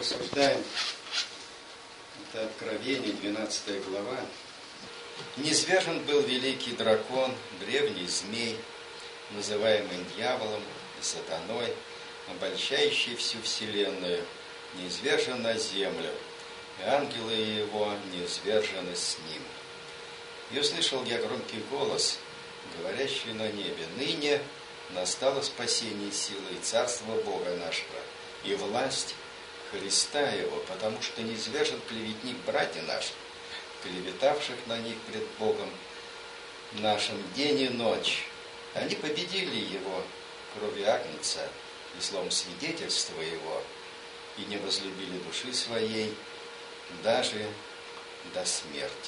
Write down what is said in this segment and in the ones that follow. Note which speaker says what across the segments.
Speaker 1: рассуждаем, это Откровение, 12 глава. Низвержен был великий дракон, древний змей, называемый дьяволом и сатаной, обольщающий всю вселенную, низвержен на землю, и ангелы его низвержены с ним. И услышал я громкий голос, говорящий на небе: ныне настало спасение, силы и царство Бога нашего, и власть Христа Его, потому что низвержен клеветник братья наших, клеветавших на них пред Богом нашим день и ночь. Они победили Его кровью Агнца и словом свидетельства Его, и не возлюбили души своей даже до смерти.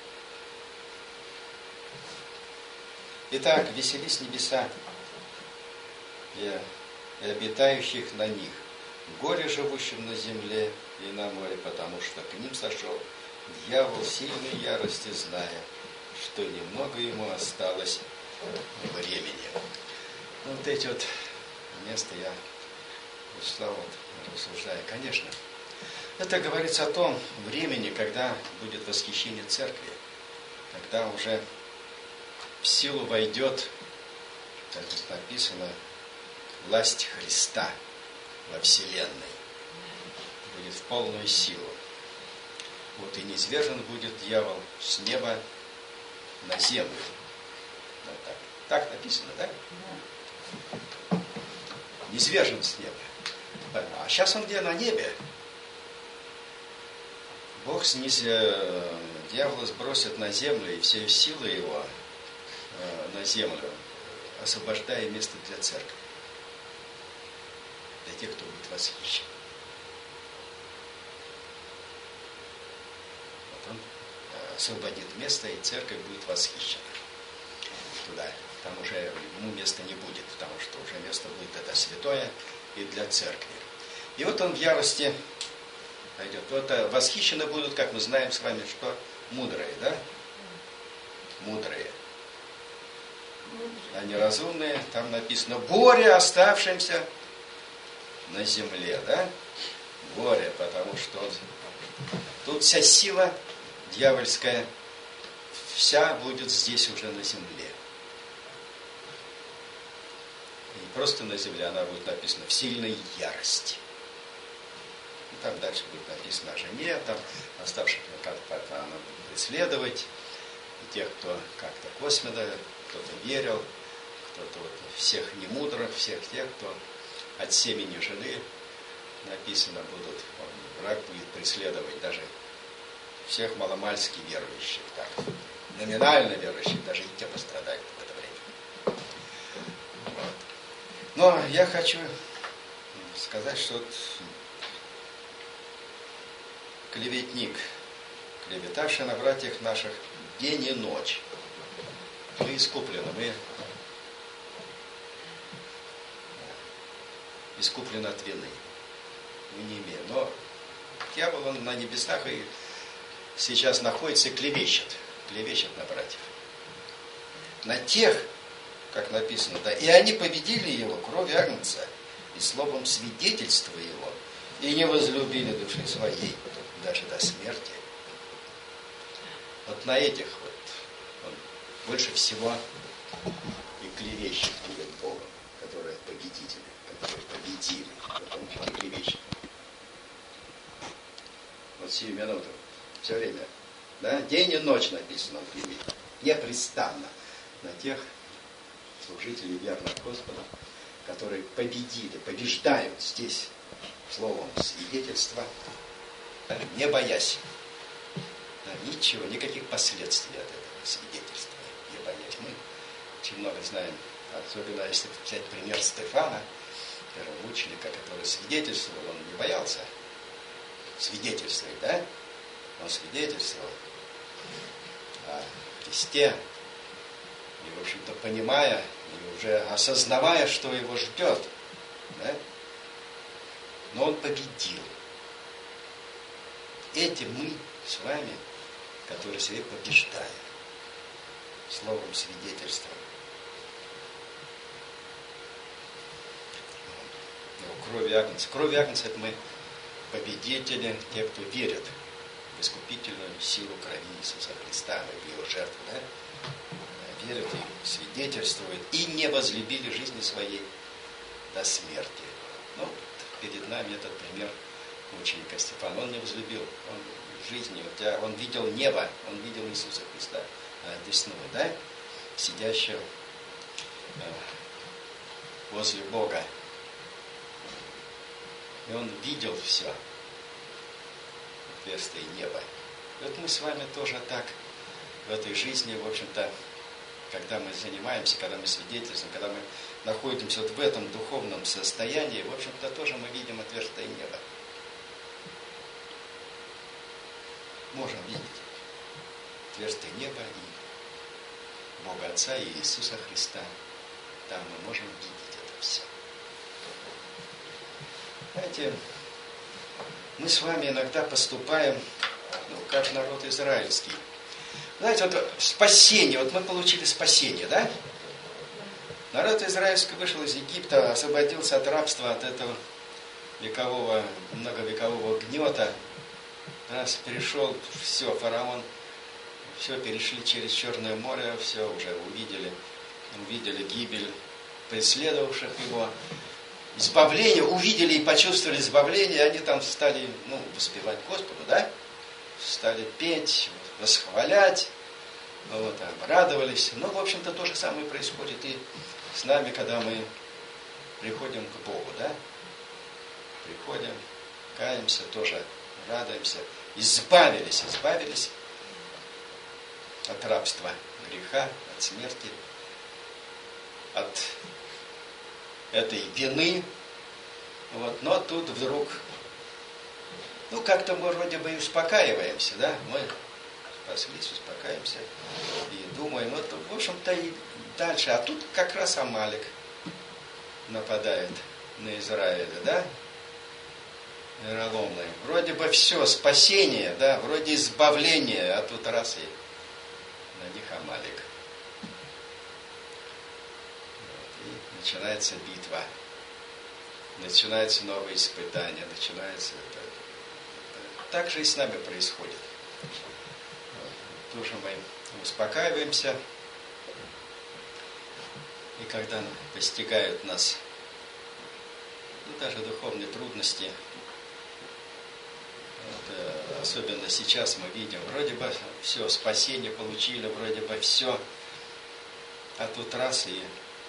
Speaker 1: Итак, веселись небеса и обитающих на них, горе живущим на земле и на море, потому что к ним сошел дьявол сильной ярости, зная, что немного ему осталось времени. Вот эти вот места я читал, рассуждая. Конечно, это говорится о том времени, когда будет восхищение церкви, когда уже в силу войдет, как здесь написано, власть Христа во вселенной. Будет в полную силу. Вот и низвержен будет дьявол с неба на землю. Вот так. Так написано, да? Низвержен с неба. А сейчас он где? На небе. Бог дьявола сбросит на землю, и все силы его на землю, освобождая место для церкви. Для тех, кто будет восхищен. Вот он освободит место, и церковь будет восхищена. Туда. Там уже ему места не будет, потому что уже место будет это святое и для церкви. И вот он в ярости пойдет. Вот восхищены будут, как мы знаем с вами, что мудрые, да? Мудрые. А неразумные, там написано: горе оставшимся на земле, да? Горе, потому что тут вся сила дьявольская, вся будет здесь уже на земле. Не просто на земле, она будет написана в сильной ярости. И там дальше будет написано о жене, там оставшихся как-то она будет преследовать, и тех, кто как-то косвенно, кто-то верил, кто-то вот всех немудрых, всех тех, кто от семени жены, написано, будут, враг будет преследовать даже всех маломальски верующих, так, номинально верующих, даже и те пострадают в это время. Вот. Но я хочу сказать, что вот клеветник, клеветавший на братьях наших день и ночь, мы искуплены, мы искуплены от вины. Мы не имеем. Но дьявол, он на небесах и сейчас находится и клевещет на братьев. На тех, как написано, да, и они победили его кровью Агнца и словом свидетельства его, и не возлюбили души своей даже до смерти. Вот на этих вот он больше всего и клевещет перед Богом, которые победители, которые победили, потом он клевещет. Вот сию минуту, все время, да, день и ночь написано, он клевещет, непрестанно на тех служителей верных Господу, которые победили, побеждают здесь словом свидетельства, не боясь. Ничего, никаких последствий от этого свидетельства не боясь. Мы очень много знаем, особенно если взять пример Стефана, первомученика, который свидетельствовал, он не боялся свидетельствовать, да? Он свидетельствовал о Христе, и, в общем-то, понимая, и уже осознавая, что его ждет, да? Но он победил. Этим мы с вами, которые себя побеждаем словом свидетельства. Крови Агнца. Крови Агнца — это мы победители, те, кто верит в искупительную силу крови Иисуса Христа, в Его жертву, да? Верят и свидетельствуют, и не возлюбили жизни своей до смерти. Ну, перед нами этот пример ученика Стефана. Он не возлюбил, он в жизни, он видел небо, он видел Иисуса Христа десную, да, сидящего возле Бога. И он видел все, отверстие неба. И вот мы с вами тоже так в этой жизни, в общем-то, когда мы занимаемся, когда мы свидетельствуем, когда мы находимся вот в этом духовном состоянии, в общем-то, тоже мы видим отверстие неба. Можем видеть отверстие неба и Бога Отца, и Иисуса Христа. Там мы можем видеть это все. Знаете, мы с вами иногда поступаем, как народ израильский. Знаете, вот спасение, вот мы получили спасение, да? Народ израильский вышел из Египта, освободился от рабства, от этого многовекового гнета. Раз перешел, все, фараон, все, перешли через Черное море, все, уже увидели гибель преследовавших его. Избавление, увидели и почувствовали избавление, и они там стали, воспевать Господу, да? Стали петь, восхвалять, обрадовались. В общем-то, то же самое происходит и с нами, когда мы приходим к Богу, да? Приходим, каемся, тоже радуемся. Избавились от рабства греха, от смерти, от этой вины. Но тут вдруг, как-то мы вроде бы и успокаиваемся, да? Мы спаслись, успокаиваемся и думаем, в общем-то, и дальше. А тут как раз Амалик нападает на Израиль, да? Вероломный. Вроде бы все, спасение, да, вроде избавление, а тут раз и на них Амалик. И начинается битва. Начинаются новые испытания, начинается это. Так же и с нами происходит. Тоже мы успокаиваемся, и когда постигают нас даже духовные трудности, особенно сейчас мы видим, вроде бы все, спасение получили, вроде бы все, а тут раз и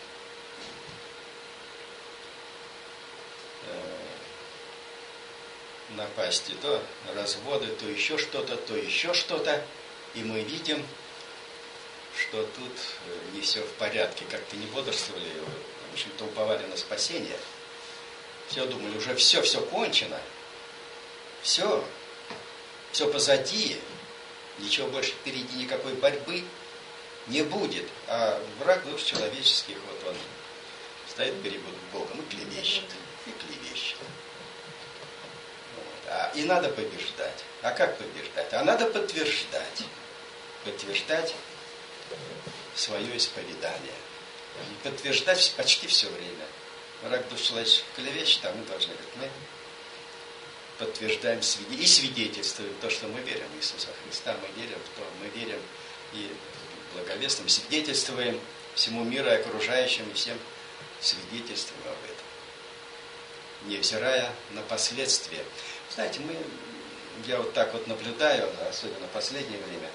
Speaker 1: напасти, то разводы, то еще что-то, и мы видим, что тут не все в порядке, как-то не бодрствовали, в общем-то уповали на спасение, все думали, уже все кончено, все позади, ничего больше впереди, никакой борьбы не будет. А враг душ человеческих, он стоит перед Богом и клевещет. И надо побеждать. А как побеждать? А надо подтверждать свое исповедание. И подтверждать почти все время. Враг душ человеческих клевещет, а мы должны говорить, мы подтверждаем и свидетельствуем то, что мы верим в Иисуса Христа, мы верим и благовествуем, свидетельствуем всему миру и окружающим, и всем свидетельствуем об этом, невзирая на последствия. Знаете, я вот так вот наблюдаю, особенно в последнее время,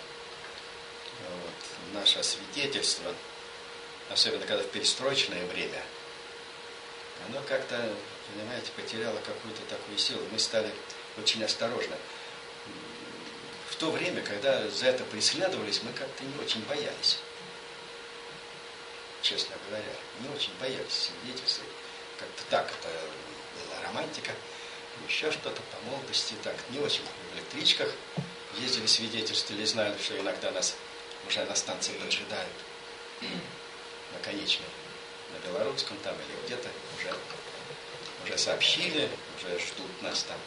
Speaker 1: наше свидетельство, особенно когда в перестроечное время, оно как-то, понимаете, потеряло какую-то такую силу. Мы стали очень осторожны. В то время, когда за это преследовались, мы как-то не очень боялись. Честно говоря, не очень боялись свидетельствовать. Как-то так, это была романтика, еще что-то по молодости, так, не очень в электричках ездили, свидетельствовали, знали, что иногда нас уже на станции поджидают. На конечной, на Белорусском там или где-то уже сообщили, уже ждут нас там.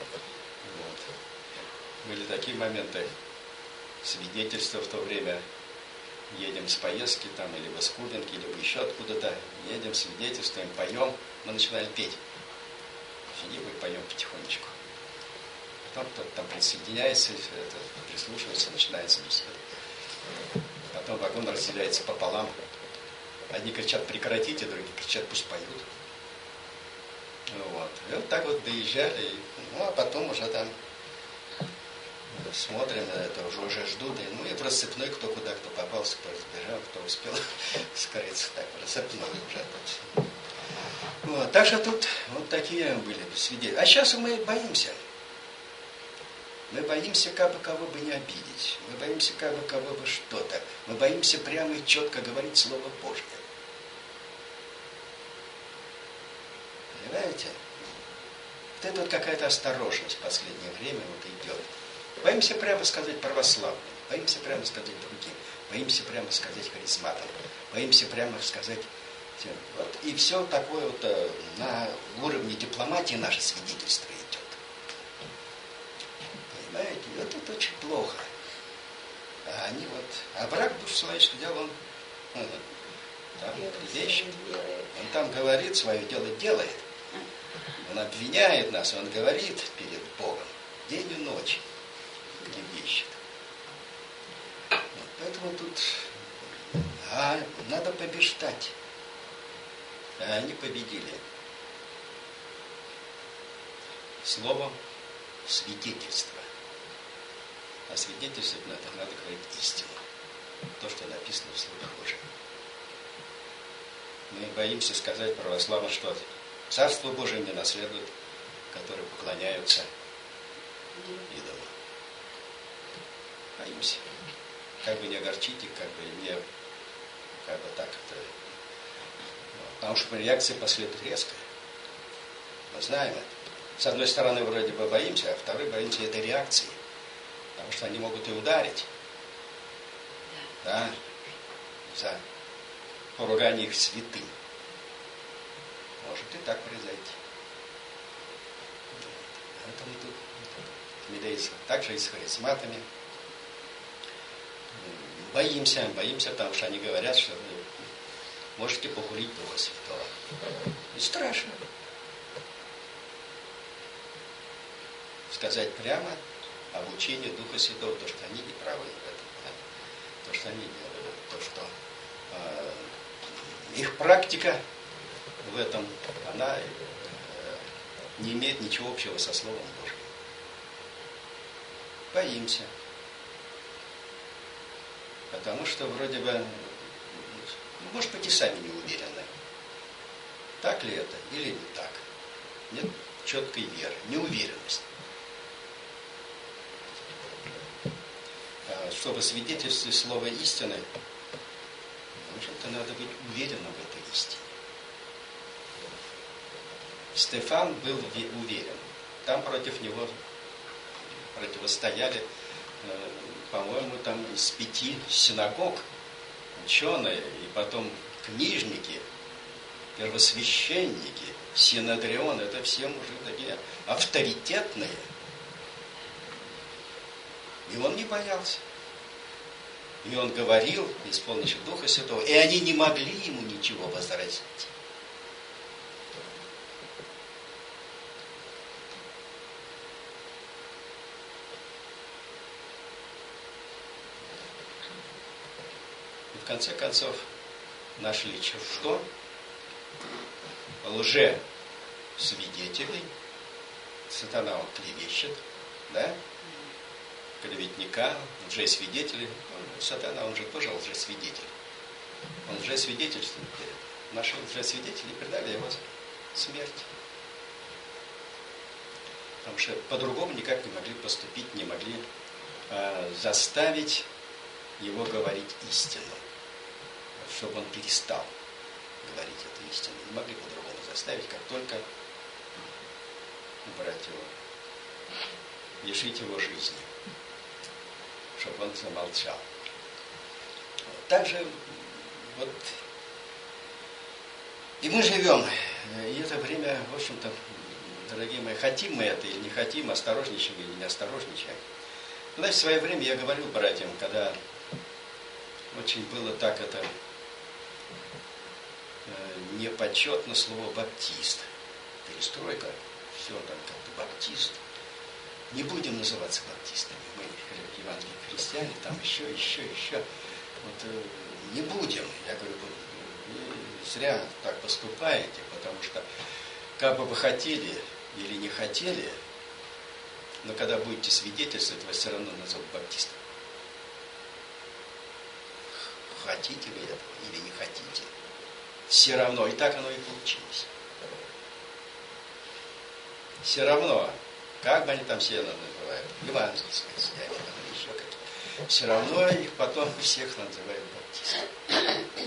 Speaker 1: Были такие моменты, свидетельства в то время, едем с поездки там, или в Искубинке, либо еще откуда-то, едем, свидетельствуем, поем, мы начинаем петь. Сидим и поем потихонечку. Потом кто-то там присоединяется, прислушивается, начинается беседа. Потом вагон разделяется пополам. Одни кричат «прекратите», другие кричат «пусть поют». Вот. И вот так вот доезжали, ну а потом уже там смотрим на это, уже ждут, ну и в рассыпной кто куда, кто попался, кто разбежал, кто успел скрыться, так в рассыпной уже тут. Вот. Так что тут вот такие были свидетели. А сейчас мы боимся. Мы боимся, как бы кого бы не обидеть. Мы боимся, как бы кого бы что-то. Мы боимся прямо и четко говорить Слово Божье. Понимаете? Вот это вот какая-то осторожность в последнее время вот идет. Боимся прямо сказать православным. Боимся прямо сказать другим. Боимся прямо сказать харизматам. Боимся прямо сказать тем. Вот. И все такое вот на уровне дипломатии наше свидетельство идет. Понимаете? Вот это очень плохо. А они вот... А враг душу человеческую делал, он там вещи. Он там говорит, свое дело делает. Он обвиняет нас, он говорит перед Богом день и ночь. Не ищет. Вот, поэтому тут надо побеждать. А они победили. Словом свидетельства. А свидетельствовать надо говорить истину. То, что написано в Слове Божьем. Мы боимся сказать православно, что Царство Божие не наследует, которые поклоняются идолам. Боимся. Как бы не огорчить их, как бы так это. Потому что реакция последует резкая. Мы знаем это. С одной стороны, вроде бы боимся, а второй боимся этой реакции. Потому что они могут и ударить. Да? За поругание их святым. Может и так произойти. Поэтому тут медеется. Так же и с харизматами. Боимся, потому что они говорят, что вы можете похулить Духа Святого. И страшно. Сказать прямо об учении Духа Святого, то, что они не правы в этом. Да? То, что они делают, то, что их практика в этом, она не имеет ничего общего со Словом Божьим. Боимся. Потому что вроде бы, может быть, и сами не уверены, так ли это или не так. Нет четкой веры, неуверенность. Чтобы свидетельствовать слово истины, в общем-то, надо быть уверенным в этой истине. Стефан был уверен. Там против него противостояли, по-моему, там из 5 синагог ученые, и потом книжники, первосвященники, синодрион, это все уже такие авторитетные. И он не боялся. И он говорил, исполнивший Духа Святого, и они не могли ему ничего возразить. И в конце концов нашли что? Лже-свидетелей. Сатана он клевещет, да? Клеветника, лжесвидетели. Сатана, он же тоже лжесвидетель. Он лжесвидетельствует. Наши лжесвидетели предали его смерти. Потому что по-другому никак не могли поступить, не могли заставить его говорить истину. Чтобы он перестал говорить эту истину. Не могли по-другому заставить, как только убрать его, лишить его жизни. Чтобы он замолчал. Также вот и мы живем, и это время, в общем-то, дорогие мои, хотим мы это или не хотим, осторожничаем или не осторожничаем. Знаете, в свое время я говорил братьям, когда очень было так это непочетно слово баптист. Перестройка, все там как-то баптист. не будем называться баптистами, мы евангельские христиане, там еще. Вот, не будем. Я говорю, вы зря так поступаете, потому что как бы вы хотели или не хотели, но когда будете свидетельствовать, вас все равно назовут баптистом. Хотите вы этого или не хотите, все равно, и так оно и получилось. Все равно, как бы они там себя называют, евангельское христиане, или еще какие-то, все равно их потом всех называют баптистами.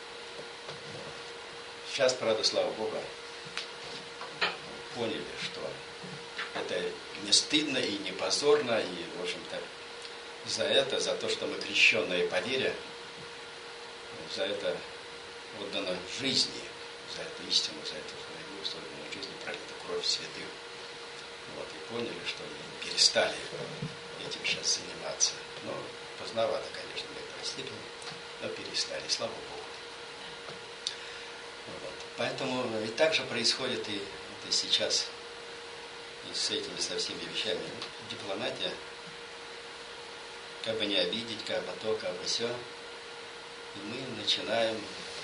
Speaker 1: Сейчас, правда, слава Богу, поняли, что это не стыдно и не позорно, и, в общем-то, за то, что мы крещенные по вере, за это отдано жизни, за эту истину, за эту справедливую жизнь пролита кровь святых. Вот, и поняли, что не перестали этим сейчас заниматься. Но поздновато, конечно, в этой степени, но перестали, слава Богу. Вот. Поэтому и так же происходит и это сейчас и с этими, со всеми вещами. Дипломатия, как бы не обидеть, как бы то, как бы все. И мы начинаем,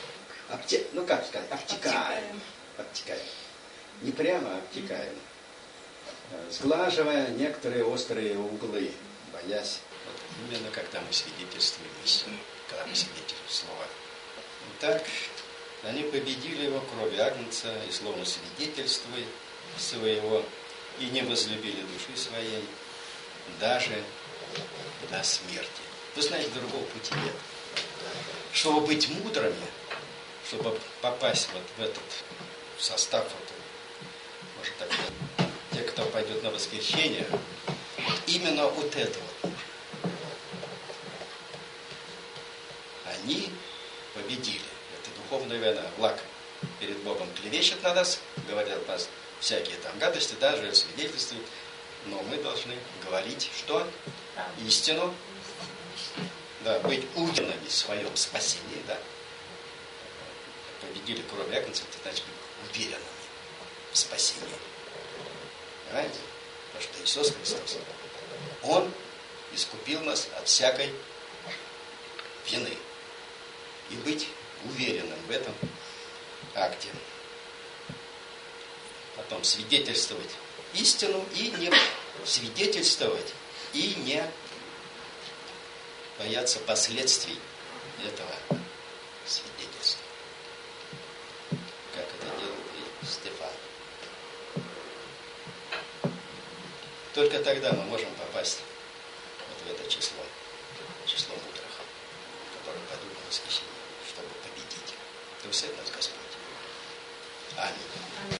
Speaker 1: обтекаем. Не прямо обтекаем, сглаживая некоторые острые углы, боясь, вот именно когда мы свидетельствуем истину, когда мы свидетельствуем слово. Итак, они победили его кровью Агнца и словно свидетельствуя своего, и не возлюбили души своей, даже до смерти. Вы знаете, другого пути нет. Чтобы быть мудрыми, чтобы попасть вот в этот состав, вот, может так сказать, те, кто пойдет на восхищение, именно вот этого. Они победили. Это духовная война. Враг перед Богом клевещет на нас, говорят о нас всякие там гадости, даже свидетельствуют. Но мы должны говорить, что? Истину. Да, быть уверенными в своем спасении, да. Победили кровь Агнца, это значит быть уверенными в спасении. Понимаете? Потому что Иисус Христос, Он искупил нас от всякой вины. И быть уверенным в этом акте. Потом свидетельствовать истину и не свидетельствовать, и не бояться последствий этого свидетельства. Как это делал и Стефан. Только тогда мы можем попасть вот в это число мудрых, которые пойдут на восхищение, чтобы победить. Да усыпь нас Господь. Аминь.